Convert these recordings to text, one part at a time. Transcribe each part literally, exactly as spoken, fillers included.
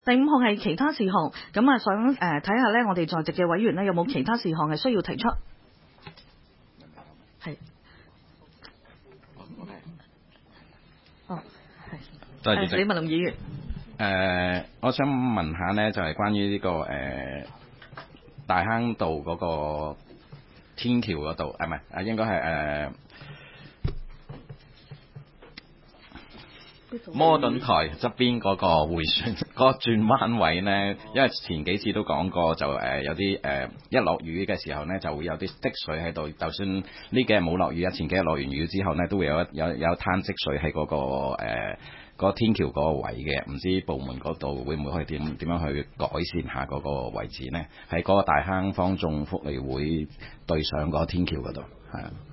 第五項係其他事項，咁啊想誒睇下咧，我哋在席嘅委員咧有冇其他事項係需要提出？係。哦，係。 多謝主席。 李文龍議員。誒、 呃，我想問下呢，就係、是、關於呢、這個誒、呃、大坑道嗰個天橋嗰度，啊唔係啊，應該係誒。呃摩頓台側邊嗰個迴旋嗰、那個轉彎位呢，因為前幾次都講過，就誒、呃、有啲誒、呃、一落雨嘅時候呢，就會有啲積水喺度。就算呢幾日冇落雨啊，前幾日落完雨之後呢，都會有有有灘積水喺嗰、那個誒、呃那個天橋嗰個位嘅。唔知部門嗰度會唔會可以點點樣去改善下嗰個位置呢？喺嗰個大坑方眾福利會對上嗰個天橋嗰度，係啊。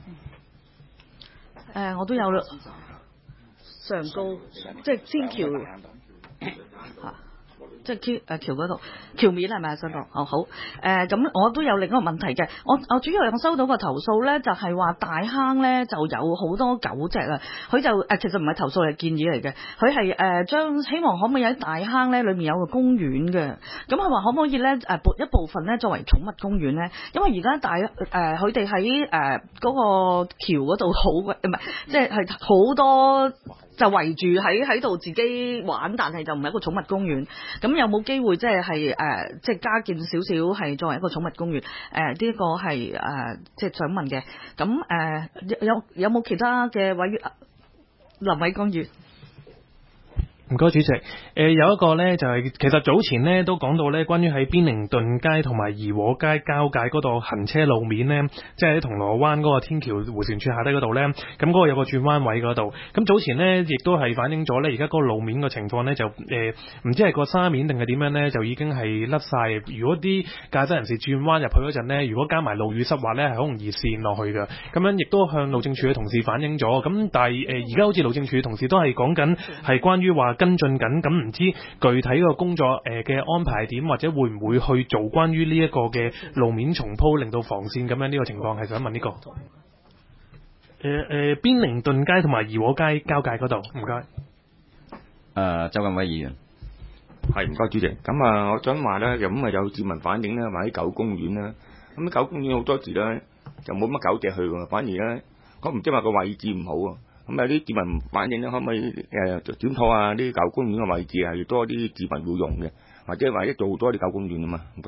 誒、呃，我都有啦。上高即係天橋嚇，即係橋誒橋嗰度橋面係咪啊？想講哦好誒，咁、呃、我都有另一個問題嘅。我我主要有收到個投訴咧，就係、是、話大坑咧就有好多狗隻啊。佢就誒、呃、其實唔係投訴，係建議嚟嘅。佢係誒將希望可唔可以喺大坑咧裏面有個公園嘅。咁佢話可唔可以咧誒撥一部分咧作為寵物公園咧？因為而家大誒佢哋喺誒嗰個橋嗰度好唔係即係係好多。就圍住喺喺度自己玩，但係就唔係一個寵物公園。咁有冇機會即係係誒，即係加建少少係作為一個寵物公園？誒呢一個係誒，即係想問嘅。咁誒、呃、有有冇其他嘅委員？林偉光議員。 唔該，主席。誒、呃、有一個呢，就係、是、其實早前呢都講到呢，關於喺邊寧頓街同埋怡和街交界嗰度行車路面呢，即係喺銅鑼灣嗰個天橋迴旋處下低嗰度呢，咁嗰個有個轉彎位嗰度。咁早前呢，亦都係反映咗呢，而家嗰個路面嘅情況呢，就誒唔、呃、知係個沙面定係點樣呢，就已經係甩晒。如果啲駕駛人士轉彎入去嗰陣呢，如果加埋路雨濕滑呢，係好容易跣落去嘅。咁樣亦都向路政署嘅同事反映咗。咁但係誒而家好似路政署嘅同事都係講緊係關於話跟進緊，咁唔知具體個工作誒嘅安排點，或者會唔會去做關於呢一個嘅路面重鋪，令到防線咁樣呢個情況，係想問呢、這個誒誒邊寧頓街同埋怡和街交界嗰度，唔該。 誒，周錦輝議員， 係唔該主席。咁啊，我想話咧，咁啊有市民反映咧，話喺狗公園啦，咁狗公園好多時咧就冇乜狗隻去喎，反而咧我唔知話個位置唔好啊。咁有啲市民反映咧，可唔可以誒檢討下啲狗公園嘅位置係多啲市民會用嘅，或者或者做多啲狗公園啊嘛？唔該。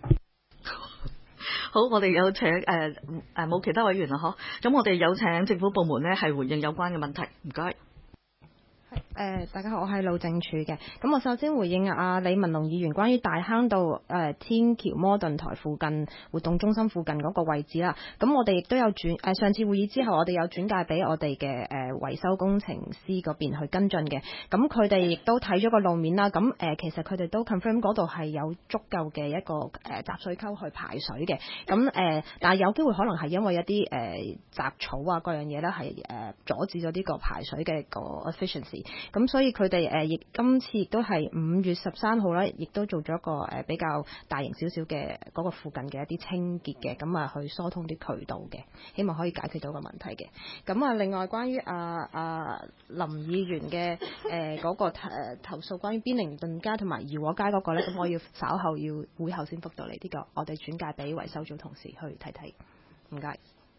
好，我哋有請誒誒冇其他委員啦，嗬。咁我哋有請政府部門咧係回應有關嘅問題，唔該。 誒、呃，大家好，我係路政署嘅。咁我首先回應阿李文龍議員關於大坑道誒、呃、天橋摩頓台附近活動中心附近嗰個位置啦。咁我哋亦都有轉誒、呃、上次會議之後，我哋有轉介俾我哋嘅誒維修工程師嗰邊去跟進嘅。咁佢哋亦都睇咗個路面啦。咁誒、呃、其實佢哋都 confirm 嗰度係有足夠嘅一個誒、呃、集水溝去排水嘅。咁誒、呃，但係有機會可能係因為一啲誒、呃、雜草啊各樣嘢咧係誒阻止咗呢個排水嘅個 efficiency。咁所以佢哋誒亦今次亦都係五月十三號咧，亦都做咗一個誒比較大型少少嘅嗰個附近嘅一啲清潔嘅，咁啊去疏通啲渠道嘅，希望可以解決到個問題嘅。咁啊，另外關於啊啊林議員嘅誒嗰個誒投訴，關於邊寧頓街同埋怡和街嗰個咧，咁我要稍後要會後先覆到嚟呢個，我哋轉介俾維修組同事去睇睇。唔該。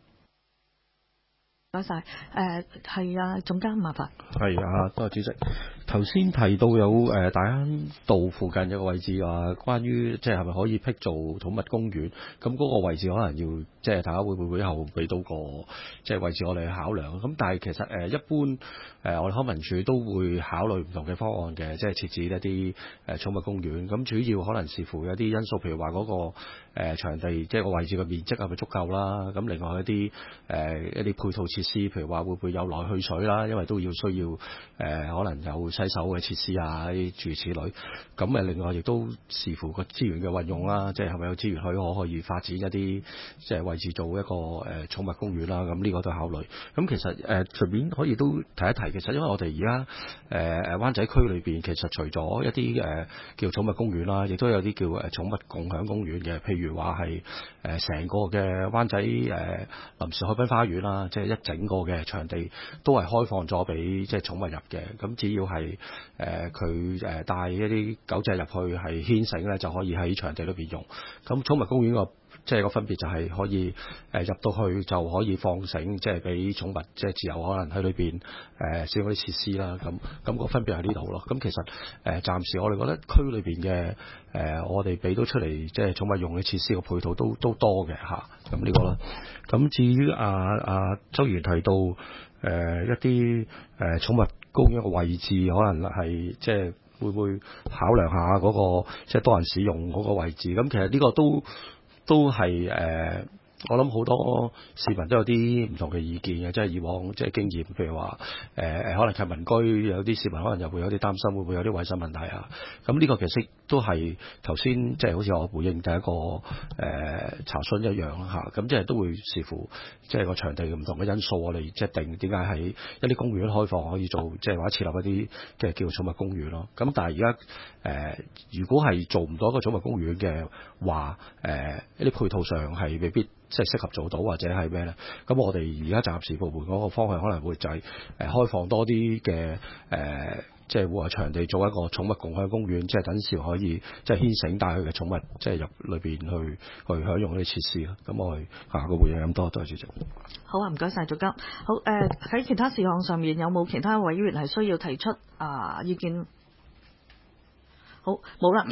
唔該晒，誒係啊，總監麻煩。 係啊，多謝主席。頭先提到有誒、呃、大坑道附近有個位置啊，關於即係係咪可以辟做寵物公園？咁嗰個位置可能要即係大家會唔會後俾到個即係位置我哋去考量？咁但係其實誒、呃、一般誒、呃、我哋康文署都會考慮唔同嘅方案嘅，即係設置一啲誒寵物公園。咁主要可能視乎一啲因素，譬如話嗰、那個誒、呃、場地即係個位置嘅面積係咪足夠啦？咁另外一啲誒、呃、一啲配套設施，譬如話會唔會有來去水啦？因為都要需要誒、呃、可能有洗手嘅設施啊，啲諸如此類。咁誒另外亦都視乎個資源嘅運用啦，即係係咪有資源可以可可以發展一啲即係位置做一個誒寵物公園啦？咁呢個都考慮。咁其實誒隨便可以都提一提，其實因為我哋而家誒誒灣仔區裏邊，其實除咗一啲誒、呃、叫寵物公園啦，亦都有啲叫誒寵物共享公園嘅，譬如話係誒成個嘅灣仔誒、呃、臨時海濱花園啦，即係一整個嘅場地都係開放咗俾即係寵物入嘅。咁只要係係誒佢誒帶一啲狗隻入去係牽繩咧，就可以喺場地裏邊用。咁寵物公園個即係個分別就係可以誒、呃、入到去就可以放繩，即係俾寵物即係自由可能喺裏邊誒使用啲設施啦。咁咁個分別喺呢度咯。咁其實誒、呃、暫時我哋覺得區裏邊嘅誒我哋俾到出嚟即係寵物用嘅設施個配套都都多嘅嚇。咁、啊、呢個啦。咁至於啊啊周議員提到誒、呃、一啲誒、呃、寵物公園嘅位置，可能係即係會唔會考量下嗰、那個即係多人使用嗰個位置？咁其實呢個都都係誒、呃，我諗好多市民都有啲唔同嘅意見嘅，即係以往即係經驗，譬如話誒誒，可能係民居有啲市民可能又會有啲擔心，會唔會有啲衞生問題啊？咁呢個其實都係頭先即係好似我回應第一個誒、呃、查詢一樣啦嚇，咁即係都會視乎即係個場地唔同嘅因素，我哋即係定點解喺一啲公園開放可以做，即係或者設立一啲嘅叫寵物公園咯。咁但係而家誒，如果係做唔到一個寵物公園嘅話，誒、呃、一啲配套上係未必即係適合做到，或者係咩咧？咁我哋而家暫時部門嗰個方向可能會就係誒開放多啲嘅誒，即係戶外場地做一個寵物共享公園，即係等時可以即係牽繩帶佢嘅寵物，即係入裏邊去去享用呢啲設施咯。咁我哋下個回應咁多，多謝主席。 好啊，唔該晒，總監。好誒，喺、呃、其他事項上面有冇其他委員係需要提出啊、呃、意見？好，冇啦。